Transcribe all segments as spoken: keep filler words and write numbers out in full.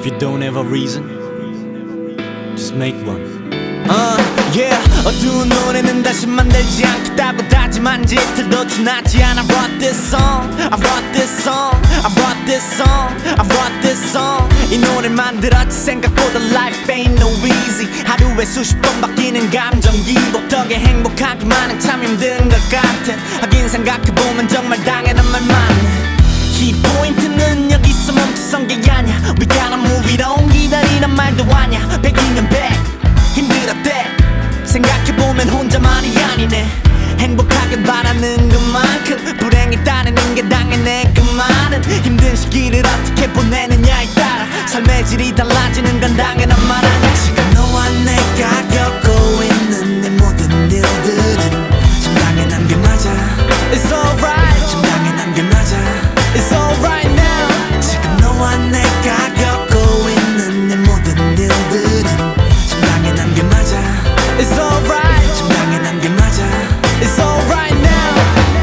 If you don't have a reason, just make one. uh, yeah. 어두운 노래는 다시 만들지 않겠다고 다짐한 짓들도 지나지 않아. I wrote this song, I wrote this song, I wrote this song, I wrote this song. 이 노래를 만들었지 생각보다 life ain't no easy. 하루에 수십 번 바뀌는 감정 기복 덕에 행복하기만은 참 힘든 것 같아. 하긴 생각해보면 정말 당연한 말 많네. 키포인트는 여기서 멈춰선 게 아냐. We gotta move it on. 기다리란 말도 아냐. 백이면 백 힘들었대. 생각해보면 혼자만이 아니네. 행복하길 바라는 것만큼 불행이 따르는 게 당연해. 그 말은 힘든 시기를 어떻게 보내느냐에 따라 삶의 질이 달라지는 건 당연한 말 아냐. 지금 너와 내가 겪고 있는 내 모든 일들은 좀 당연한 게 맞아. It's alright. 좀 당연한 게 맞아. It's alright now. 지금 너와 내가 겪고 있는 내 모든 일들은 좀 당연한 게 맞아. It's alright. 좀 당연한 게 맞아. It's alright now.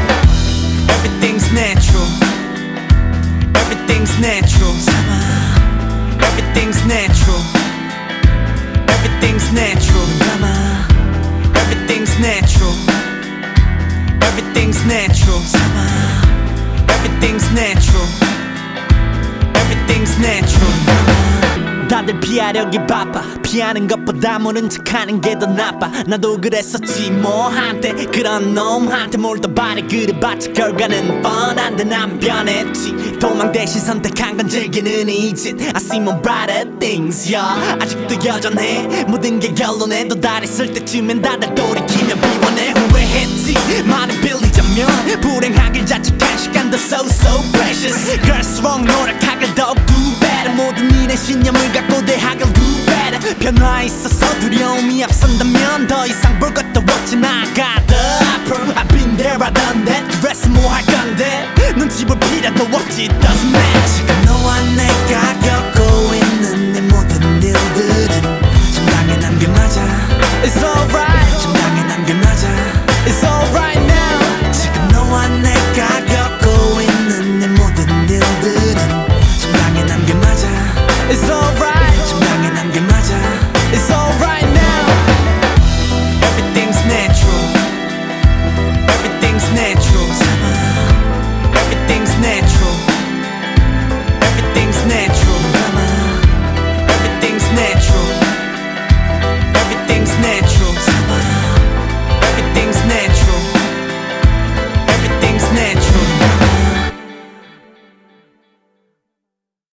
Everything's natural. Everything's natural. Everything's natural. Everything's natural. Everything's natural. Everything's natural. Everything's natural. Everything's natural. 다들 피하려기 바빠. 피하는 것보다 모른 척하는 게 더 나빠. 나도 그랬었지 뭐 한때. 그런 놈한테 몰더 바래 그래봤자 결과는 뻔한데 난 변했지. 도망 대신 선택한 건 즐기는 이짓. I see more brighter things, yeah. 아직도 여전해 모든 게 결론에 도달했을 때쯤엔 다들 돌이키면 비워내. 후회했지 많이 빌리자면 불행하길 자책한 시간도 so so precious. 그럴수록 노력하길 더욱 do better. 모든 일에 신념을 갖고 대학을 do better. 변화에 있어서 두려움이 앞선다면 더 이상 볼 것도 없지. 나가 더 앞으로 I've been there I done that. 그래서 뭐 할 건데 눈치 볼 필요도 없지. It doesn't matter. 지금 너와 내가 겪고 있는 내 모든 일들은 좀 당연한 게 맞아. It's alright. 좀 당연한 게 맞아. It's alright now. 지금 너와 내가 겪고 있는 내 모든 일들은 좀 당연한 게 맞아. It's alright. 좀 당연한 게 맞아. It's alright now. Everything's natural. Everything's natural. Everything's natural. Everything's natural.